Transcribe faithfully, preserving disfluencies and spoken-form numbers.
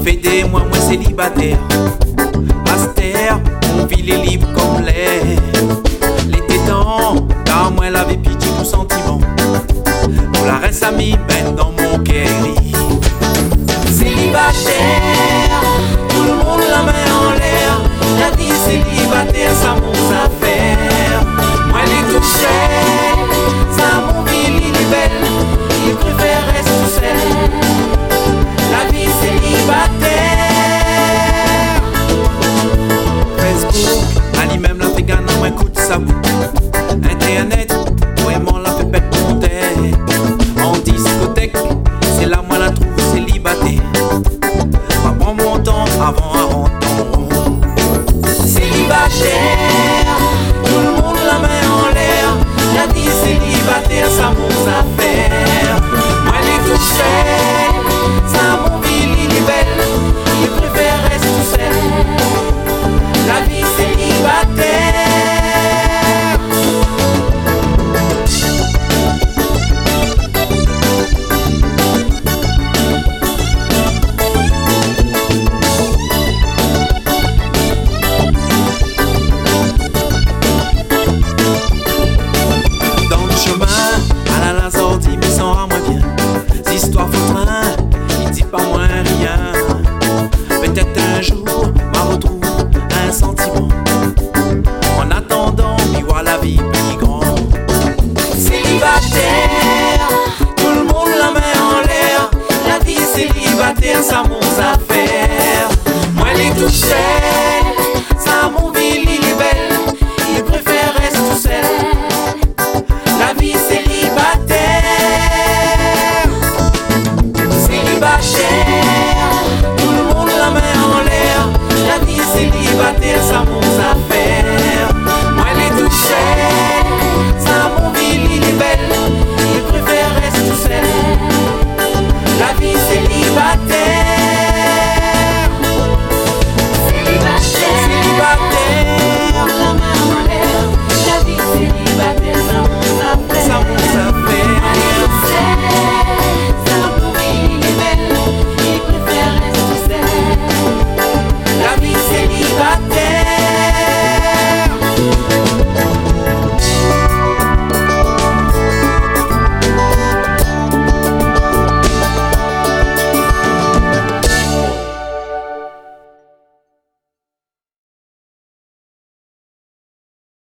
Fédez-moi, moi célibataire. Astère, mon ville est libre comme l'air. L'été temps, car moi l'avais pitié mon sentiment. Pour la reste ami, ben dans mon cœur. Célibataire, tout le monde la main en l'air. La vie célibataire, ça mon affaire. Moi les toucher, ça mon ville il est belle. Il préfère rester tout seul. La vie célibataire. Facebook, Ali même la fait gagner, moi écoute ça bout. Internet, vraiment la fait pète mon tête. En discothèque, c'est là moi la trouve célibataire. Pas prendre mon temps avant un renton. Célibataire, tout le monde la main en l'air. La vie célibataire, ça mon affaire. Moi les toucher, ça mon ville il est belle. Il préfère rester tout seul. La vie célibataire. Dans le chemin, à la la sortie, mais sans à moi bien. Histoire faut train, il dit pas moins rien. Peut-être un jour, m'a retrouve un sentiment. En attendant, m'y voit la vie plus grande. Célibataire, tout le monde la main en l'air. La vie célibataire, ça mon affaire. Moi les toucher, ça mon ville il est belle. Il préfère rester tout seul. La vie célibataire. Célibataire, tout le monde la main en l'air. La vie célibataire, ça mon affaire.